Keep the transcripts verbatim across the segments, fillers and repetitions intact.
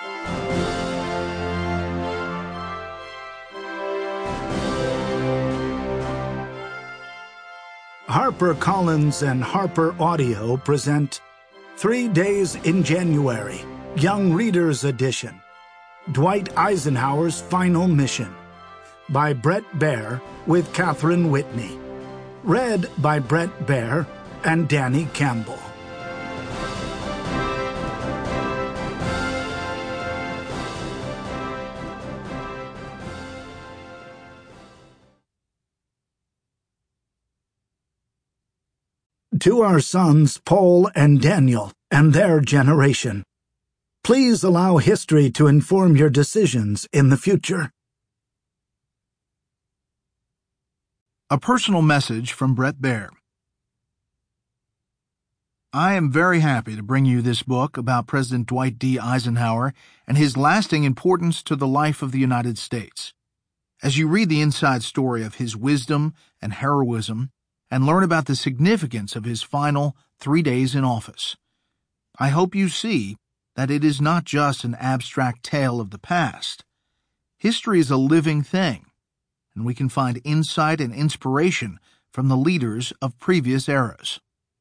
HarperCollins and Harper Audio present Three Days in January, Young Readers Edition, Dwight Eisenhower's Final Mission, by Bret Baier with Catherine Whitney. Read by Bret Baier and Danny Campbell. To our sons Paul and Daniel and their generation, please allow history to inform your decisions in the future. A personal message from Bret Baier. I am very happy to bring you this book about President Dwight D. Eisenhower and his lasting importance to the life of the United States. As you read the inside story of his wisdom and heroism, and learn about the significance of his final three days in office, I hope you see that it is not just an abstract tale of the past. History is a living thing, and we can find insight and inspiration from the leaders of previous eras.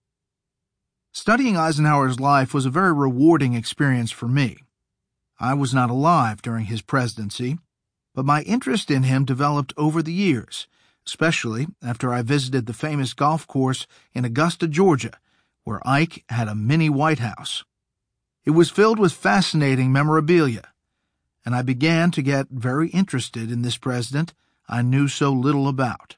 Studying Eisenhower's life was a very rewarding experience for me. I was not alive during his presidency, but my interest in him developed over the years, especially after I visited the famous golf course in Augusta, Georgia, where Ike had a mini White House. It was filled with fascinating memorabilia, and I began to get very interested in this president I knew so little about.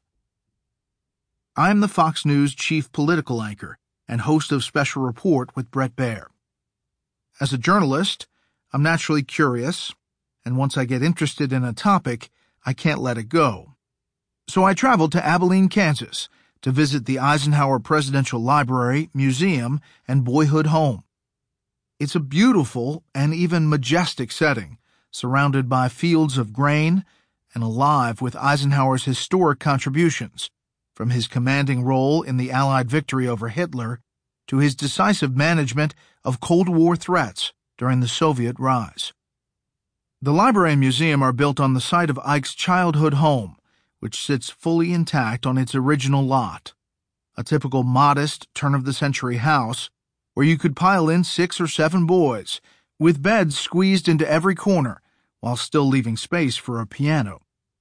I am the Fox News chief political anchor and host of Special Report with Bret Baier. As a journalist, I'm naturally curious, and once I get interested in a topic, I can't let it go. So I traveled to Abilene, Kansas, to visit the Eisenhower Presidential Library, Museum, and Boyhood Home. It's a beautiful and even majestic setting, surrounded by fields of grain and alive with Eisenhower's historic contributions, from his commanding role in the Allied victory over Hitler to his decisive management of Cold War threats during the Soviet rise. The library and museum are built on the site of Ike's childhood home, which sits fully intact on its original lot, a typical modest turn-of-the-century house where you could pile in six or seven boys, with beds squeezed into every corner while still leaving space for a piano.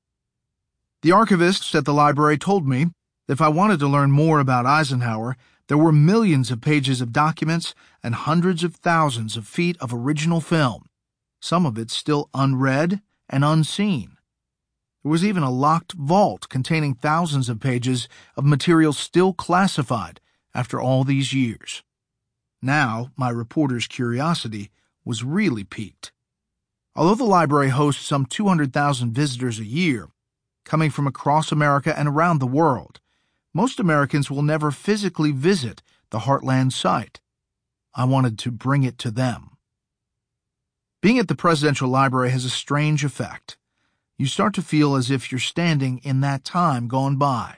The archivists at the library told me that if I wanted to learn more about Eisenhower, there were millions of pages of documents and hundreds of thousands of feet of original film, some of it still unread and unseen. There was even a locked vault containing thousands of pages of material still classified after all these years. Now, my reporter's curiosity was really piqued. Although the library hosts some two hundred thousand visitors a year, coming from across America and around the world, most Americans will never physically visit the Heartland site. I wanted to bring it to them. Being at the Presidential Library has a strange effect. You start to feel as if you're standing in that time gone by.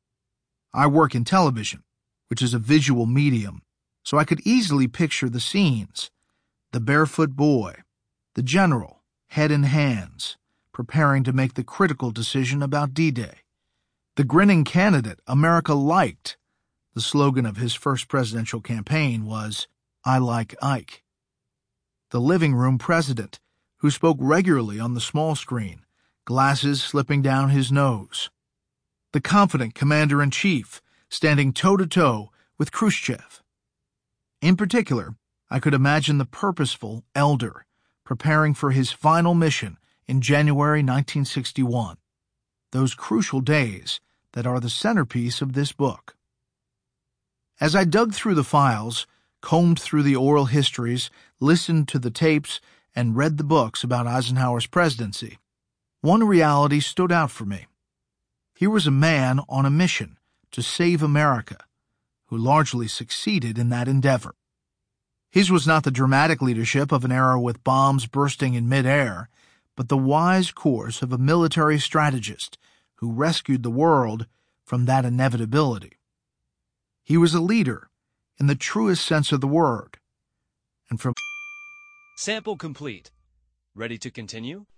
I work in television, which is a visual medium, so I could easily picture the scenes. The barefoot boy, the general, head in hands, preparing to make the critical decision about D-Day. The grinning candidate America liked. The slogan of his first presidential campaign was, "I like Ike." The living room president, who spoke regularly on the small screen, glasses slipping down his nose. The confident commander-in-chief, standing toe-to-toe with Khrushchev. In particular, I could imagine the purposeful elder preparing for his final mission in January nineteen sixty-one, those crucial days that are the centerpiece of this book. As I dug through the files, combed through the oral histories, listened to the tapes, and read the books about Eisenhower's presidency, one reality stood out for me. Here was a man on a mission to save America, who largely succeeded in that endeavor. His was not the dramatic leadership of an era with bombs bursting in midair, but the wise course of a military strategist who rescued the world from that inevitability. He was a leader in the truest sense of the word, and from Sample complete. Ready to continue?